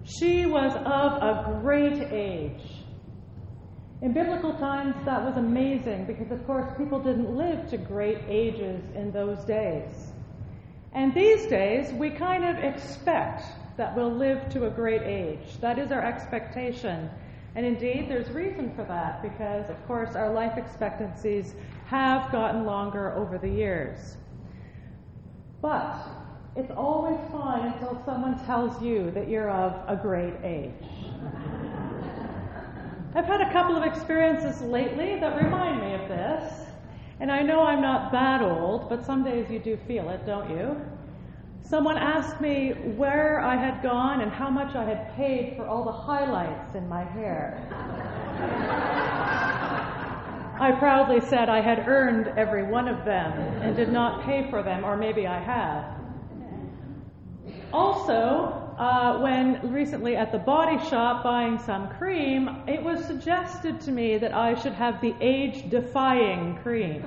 She was of a great age. In biblical times, that was amazing because, of course, people didn't live to great ages in those days. And these days, we kind of expect that we'll live to a great age. That is our expectation. And indeed, there's reason for that because, of course, our life expectancies have gotten longer over the years. But it's always fine until someone tells you that you're of a great age. I've had a couple of experiences lately that remind me of this. And I know I'm not that old, but some days you do feel it, don't you? Someone asked me where I had gone and how much I had paid for all the highlights in my hair. I proudly said I had earned every one of them and did not pay for them, or maybe I have. Also, when recently at the Body Shop buying some cream, it was suggested to me that I should have the age-defying cream.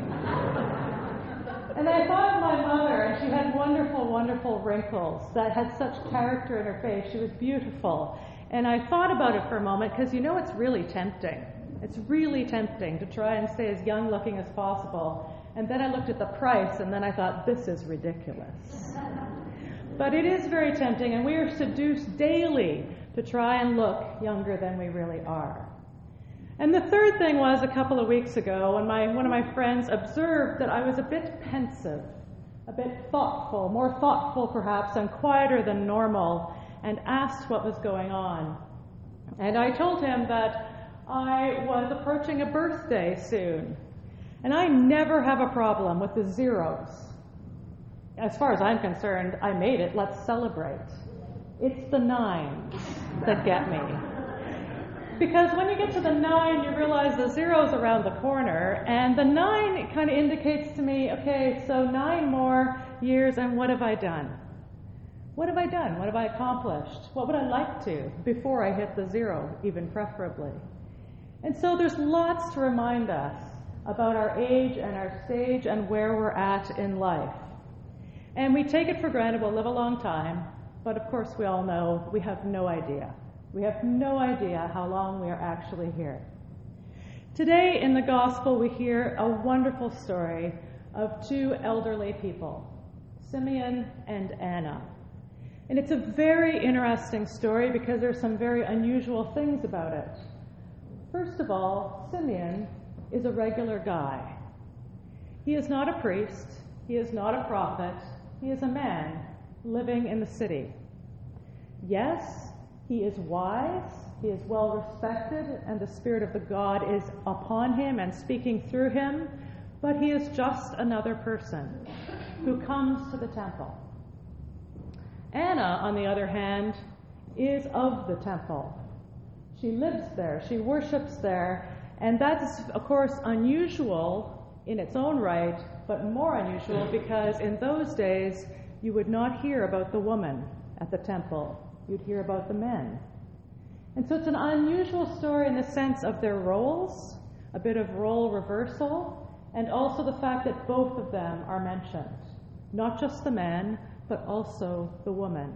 And I thought of my mother, and she had wonderful, wonderful wrinkles that had such character in her face. She was beautiful. And I thought about it for a moment because, it's really tempting. It's really tempting to try and stay as young-looking as possible. And then I looked at the price, and then I thought, this is ridiculous. But it is very tempting, and we are seduced daily to try and look younger than we really are. And the third thing was a couple of weeks ago when one of my friends observed that I was a bit pensive, a bit thoughtful, more thoughtful perhaps, and quieter than normal, and asked what was going on. And I told him that I was approaching a birthday soon, and I never have a problem with the zeros. As far as I'm concerned, I made it. Let's celebrate. It's the 9s that get me. Because when you get to the 9, you realize the 0's around the corner, and the 9 kind of indicates to me, okay, so 9 more years, and what have I done? What have I done? What have I accomplished? What would I like to before I hit the 0, even preferably? And so there's lots to remind us about our age and our stage and where we're at in life. And we take it for granted we'll live a long time, but of course we all know we have no idea. We have no idea how long we are actually here. Today in the Gospel we hear a wonderful story of 2 elderly people, Simeon and Anna. And it's a very interesting story because there's some very unusual things about it. First of all, Simeon is a regular guy. He is not a priest. He is not a prophet. He is a man living in the city. Yes, he is wise, he is well respected, and the Spirit of the God is upon him and speaking through him, but he is just another person who comes to the temple. Anna, on the other hand, is of the temple. She lives there, she worships there, and that's, of course, unusual in its own right, but more unusual because in those days you would not hear about the woman at the temple. You'd hear about the men. And so it's an unusual story in the sense of their roles, a bit of role reversal, and also the fact that both of them are mentioned. Not just the man, but also the woman.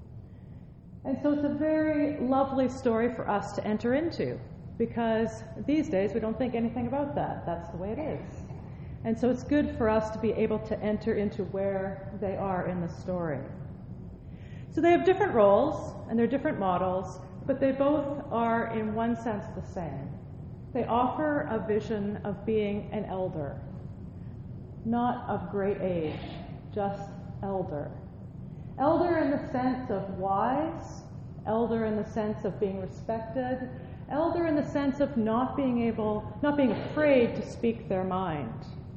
And so it's a very lovely story for us to enter into because these days we don't think anything about that. That's the way it is. And so it's good for us to be able to enter into where they are in the story. So they have different roles and they're different models, but they both are in one sense the same. They offer a vision of being an elder, not of great age, just elder. Elder in the sense of wise, elder in the sense of being respected, elder in the sense of not being afraid to speak their mind.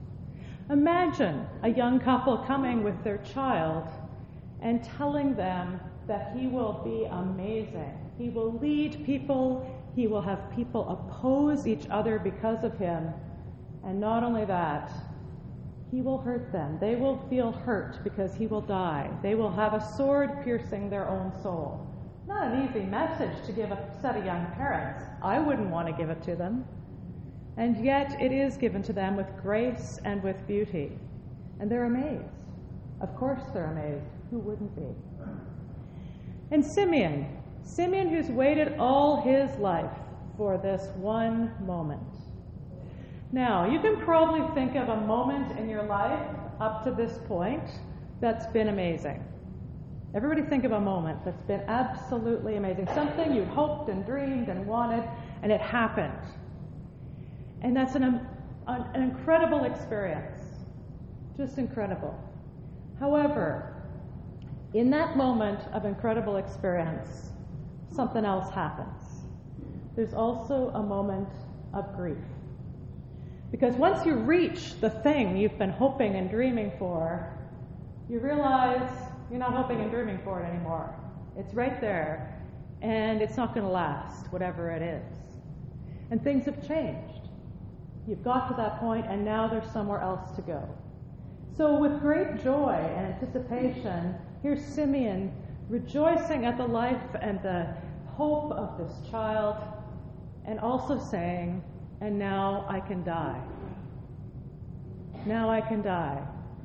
Imagine a young couple coming with their child and telling them that he will be amazing. He will lead people. He will have people oppose each other because of him. And not only that, he will hurt them. They will feel hurt because he will die. They will have a sword piercing their own soul. Not an easy message to give a set of young parents. I wouldn't want to give it to them. And yet it is given to them with grace and with beauty. And they're amazed. Of course they're amazed. Who wouldn't be? And Simeon Simeon who's waited all his life for this one moment. Now, you can probably think of a moment in your life up to this point that's been amazing. Everybody think of a moment that's been absolutely amazing. Something you hoped and dreamed and wanted, and it happened. And that's an incredible experience. Just incredible. However, in that moment of incredible experience, something else happens. There's also a moment of grief. Because once you reach the thing you've been hoping and dreaming for, you realize you're not hoping and dreaming for it anymore. It's right there, and it's not going to last, whatever it is. And things have changed. You've got to that point, and now there's somewhere else to go. So with great joy and anticipation, here's Simeon rejoicing at the life and the hope of this child, and also saying, and now I can die. Now I can die.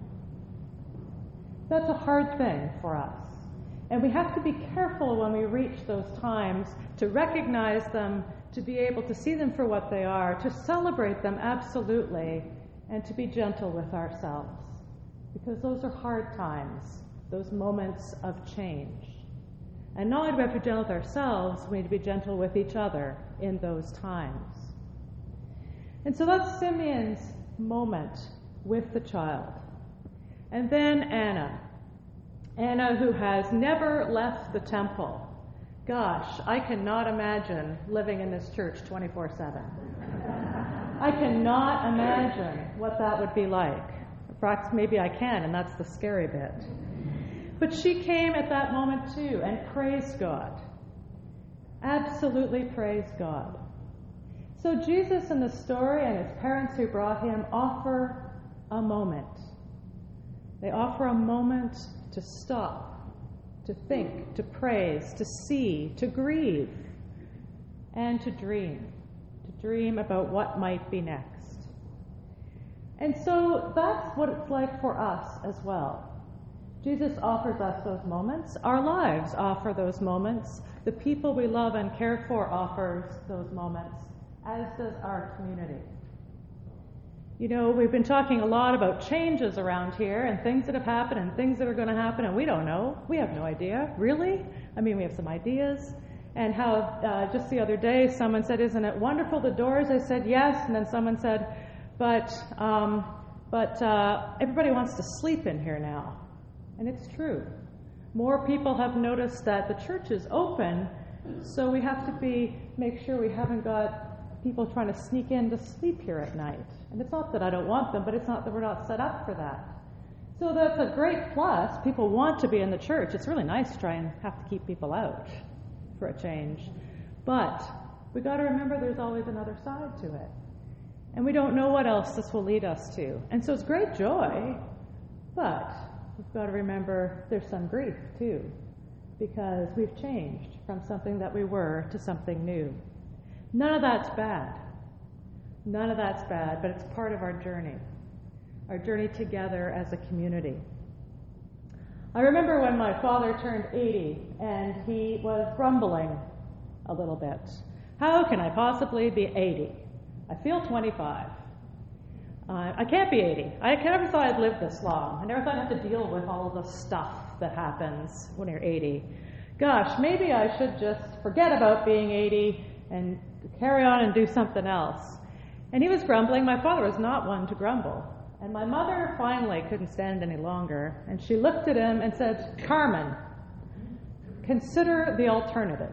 That's a hard thing for us. And we have to be careful when we reach those times to recognize them, to be able to see them for what they are, to celebrate them absolutely, and to be gentle with ourselves. Because those are hard times, those moments of change. And not only do we have to be gentle with ourselves, we need to be gentle with each other in those times. And so that's Simeon's moment with the child. And then Anna. Anna, who has never left the temple. Gosh, I cannot imagine living in this church 24/7. I cannot imagine what that would be like. Perhaps maybe I can, and that's the scary bit. But she came at that moment too and praised God. Absolutely praised God. So Jesus in the story and his parents who brought him offer a moment. They offer a moment to stop, to think, to praise, to see, to grieve, and to dream about what might be next. And so that's what it's like for us as well. Jesus offers us those moments. Our lives offer those moments. The people we love and care for offers those moments, as does our community. You know, we've been talking a lot about changes around here and things that have happened and things that are going to happen, and we don't know. We have no idea. Really? I mean, we have some ideas. And how just the other day someone said, "Isn't it wonderful, the doors?" I said, "Yes." And then someone said, but everybody wants to sleep in here now. And it's true. More people have noticed that the church is open, so we have to make sure we haven't got people trying to sneak in to sleep here at night. And it's not that I don't want them, but it's not that we're not set up for that. So that's a great plus. People want to be in the church. It's really nice to try and have to keep people out for a change. But we got to remember there's always another side to it. And we don't know what else this will lead us to. And so it's great joy, but we've got to remember there's some grief too, because we've changed from something that we were to something new. None of that's bad. None of that's bad, but it's part of our journey together as a community. I remember when my father turned 80, and he was grumbling a little bit. How can I possibly be 80? I feel 25. I can't be 80. I never thought I'd live this long. I never thought I'd have to deal with all of the stuff that happens when you're 80. Gosh, maybe I should just forget about being 80 and carry on and do something else. And he was grumbling. My father was not one to grumble. And my mother finally couldn't stand any longer. And she looked at him and said, "Carmen, consider the alternative."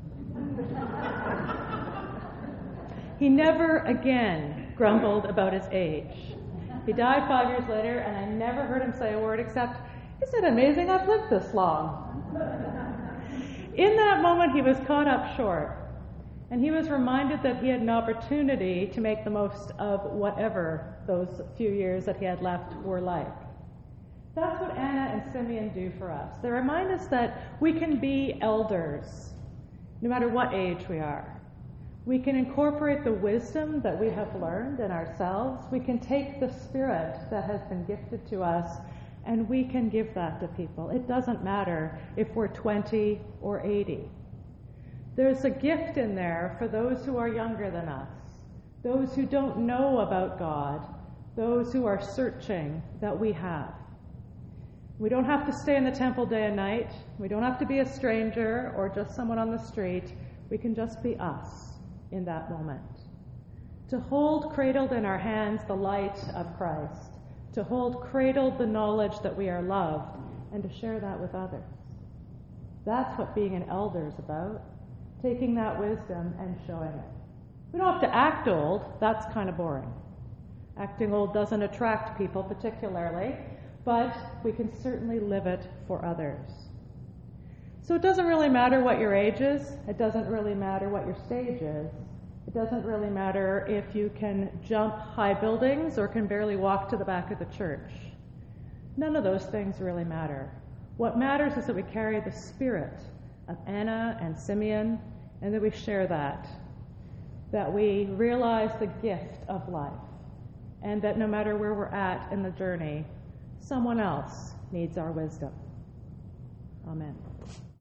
He never again grumbled about his age. He died 5 years later, and I never heard him say a word except, "Isn't it amazing I've lived this long?" In that moment, he was caught up short. And he was reminded that he had an opportunity to make the most of whatever those few years that he had left were like. That's what Anna and Simeon do for us. They remind us that we can be elders, no matter what age we are. We can incorporate the wisdom that we have learned in ourselves. We can take the spirit that has been gifted to us, and we can give that to people. It doesn't matter if we're 20 or 80. There's a gift in there for those who are younger than us, those who don't know about God, those who are searching, that we have. We don't have to stay in the temple day and night. We don't have to be a stranger or just someone on the street. We can just be us in that moment. To hold cradled in our hands the light of Christ, to hold cradled the knowledge that we are loved, and to share that with others. That's what being an elder is about, taking that wisdom and showing it. We don't have to act old. That's kind of boring. Acting old doesn't attract people particularly, but we can certainly live it for others. So it doesn't really matter what your age is. It doesn't really matter what your stage is. It doesn't really matter if you can jump high buildings or can barely walk to the back of the church. None of those things really matter. What matters is that we carry the spirit of Anna and Simeon, and that we share that we realize the gift of life, and that no matter where we're at in the journey, someone else needs our wisdom. Amen.